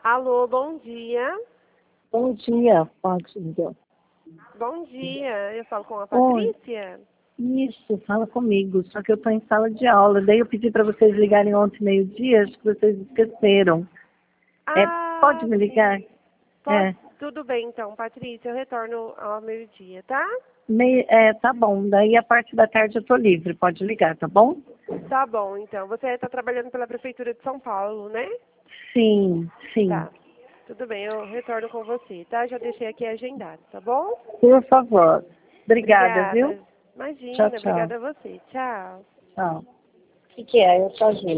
Alô, bom dia. Bom dia, Fátima. Bom dia, eu falo com a Oi, Patrícia. isso, fala comigo. Só que eu estou em sala de aula. Daí eu pedi para vocês ligarem ontem, meio-dia, acho que vocês esqueceram. Pode Ah, me ligar? sim. Pode, É, tudo bem então, Patrícia, eu retorno ao meio-dia, tá? tá bom. Daí a parte da tarde eu estou livre. Pode ligar, tá bom? Tá bom, então. Você está trabalhando pela Prefeitura de São Paulo, né? Sim, sim. Tá. Tudo bem, eu retorno com você, tá? Já deixei aqui agendado, tá bom? Por favor. Obrigada, viu? Obrigada. Tchau, Imagina, tchau. obrigada a você. Tchau. Tchau. O que é? Eu sozinha.